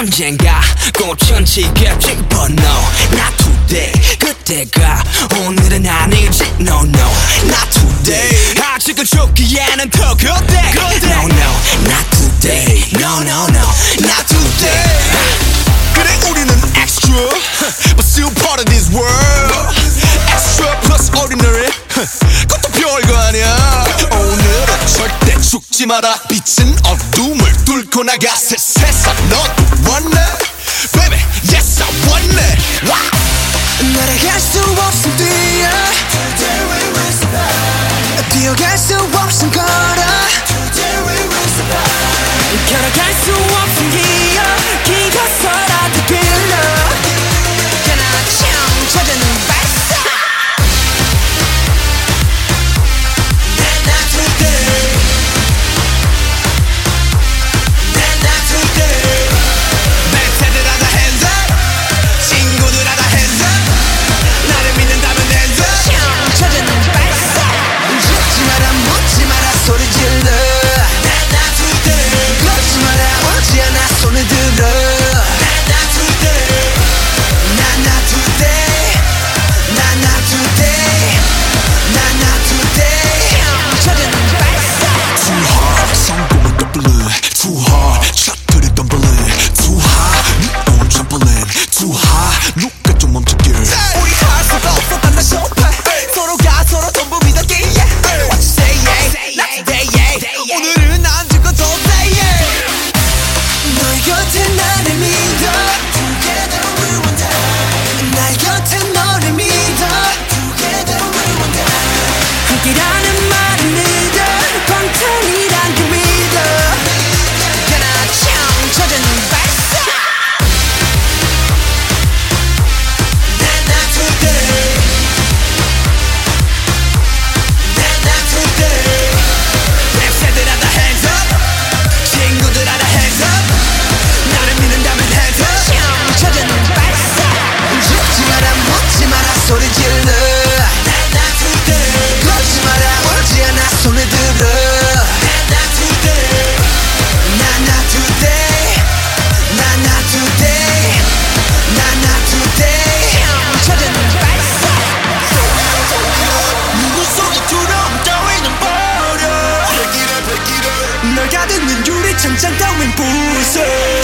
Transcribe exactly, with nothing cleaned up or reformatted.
언젠가 꽃천지겠지 But no, not today. 그때가 오늘은 아니지 No, no, not today. 아직은 죽기에는 더 그때 No, no, not today. No, no, no, not today. 그래 우리는 extra But still part of this world. Extra plus ordinary 그것도 별거 아니야. 오늘은 절대 죽지 마라. 빛은 어둠을 뚫고 나가 새 세상 넌 왔네 Baby yes I want it. Wow. 날아갈 수 없음 뛰어 Today we will survive. 뛰어갈 수 없음 걸어 Today we will survive. 걸어갈 수 없음 기어 기어서라도 빌려 그나참 찾은 발사 Not today. Not today. 멘트들 하다 hands up. 친구들 하다 hands up. 나를 믿는다면 hands up. 참 찾은 발사 죽지 마라 묻지 마라 소리 질러 Not today. 걷지 마라 오지 않아 손을 들어 Not today. Not not today Not not today Not not today 찾은 발사 Too hard 성공은 더블은 Too hard 샷들이 덤블링 Too high 네 own trampoline Too high 누가 좀 멈춰길. 우리 할 수가 없어 단단 소파 서로가 서로 전부 믿었기에 What you say yeah Not today yeah 오늘은 안 죽어도 돼 yeah 너의 곁에 나를 믿어 Together we will die 나의 곁에 너를 믿어 Together we will die 함께라는 말은 믿어 방탄이란 그 믿어 그나참 찾은 발사 Not today. Not today. 랩새들 하다 hands up. 친구들 하다 hands up. 나를 믿는다면 hands up. 참 찾은 발사 죽지 마라 묻지 마라 소리 질러 Not today. 걷지 마라 오지 않아 손을 들어 Not today. Not not today Not not today Not not today 찾은 발사 누구 소리처럼 따위는 버려. Break it up, break it up. 널 가두는 유리창장 따윈 부숴